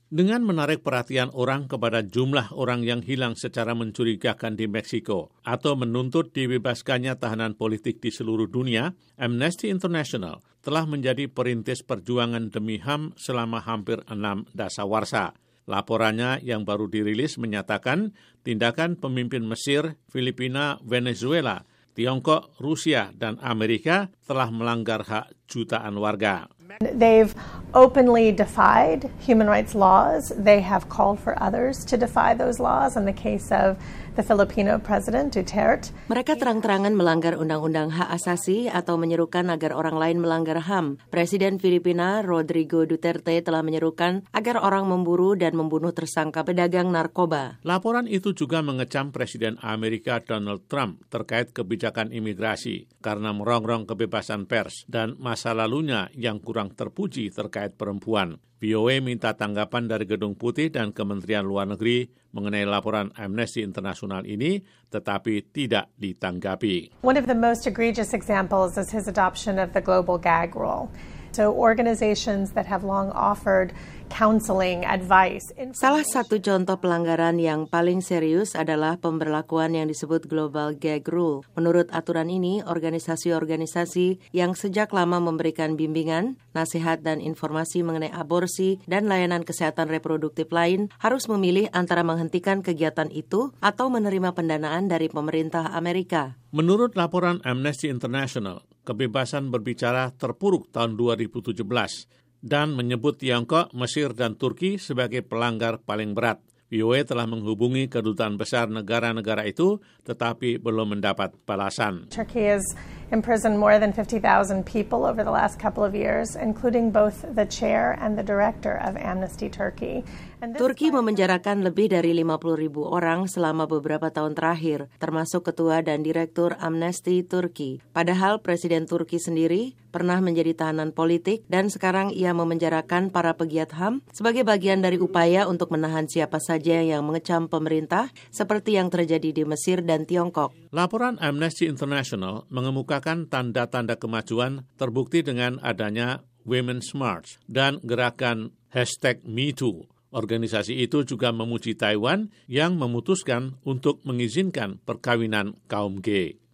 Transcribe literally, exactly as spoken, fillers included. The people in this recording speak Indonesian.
Dengan menarik perhatian orang kepada jumlah orang yang hilang secara mencurigakan di Meksiko atau menuntut dibebaskannya tahanan politik di seluruh dunia, Amnesty International telah menjadi perintis perjuangan demi H A M selama hampir enam dasawarsa. Laporannya yang baru dirilis menyatakan tindakan pemimpin Mesir, Filipina, Venezuela, Tiongkok, Rusia, dan Amerika telah melanggar hak jutaan warga. They've openly defied human rights laws. They have called for others to defy those laws. In the case of the Filipino president, Duterte. Mereka terang-terangan melanggar undang-undang hak asasi atau menyerukan agar orang lain melanggar H A M. Presiden Filipina, Rodrigo Duterte, telah menyerukan agar orang memburu dan membunuh tersangka pedagang narkoba. Laporan itu juga mengecam Presiden Amerika Donald Trump terkait kebijakan imigrasi karena merongrong kebebasan pers dan masa lalunya yang kurang terpuji terkait perempuan. V O A minta tanggapan dari Gedung Putih dan Kementerian Luar Negeri mengenai laporan Amnesty International ini, tetapi tidak ditanggapi. One of the most egregious examples is his adoption of the global gag rule. So organizations that have long offered counseling, advice. Salah satu contoh pelanggaran yang paling serius adalah pemberlakuan yang disebut Global Gag Rule. Menurut aturan ini, organisasi-organisasi yang sejak lama memberikan bimbingan, nasihat dan informasi mengenai aborsi dan layanan kesehatan reproduktif lain harus memilih antara menghentikan kegiatan itu atau menerima pendanaan dari pemerintah Amerika. Menurut laporan Amnesty International, kebebasan berbicara terpuruk tahun dua ribu tujuh belas dan menyebut Tiongkok, Mesir, dan Turki sebagai pelanggar paling berat. V O A telah menghubungi kedutaan besar negara-negara itu, tetapi belum mendapat balasan. Turkey has imprisoned more than fifty thousand people over the last couple of years, including both the chair and the director of Amnesty Turkey. Turki memenjarakan lebih dari lima puluh ribu orang selama beberapa tahun terakhir, termasuk ketua dan direktur Amnesty Turki. Padahal Presiden Turki sendiri pernah menjadi tahanan politik dan sekarang ia memenjarakan para pegiat H A M sebagai bagian dari upaya untuk menahan siapa saja yang mengecam pemerintah seperti yang terjadi di Mesir dan Tiongkok. Laporan Amnesty International mengemukakan tanda-tanda kemajuan terbukti dengan adanya Women's March dan gerakan hashtag MeToo. Organisasi itu juga memuji Taiwan yang memutuskan untuk mengizinkan perkawinan kaum gay.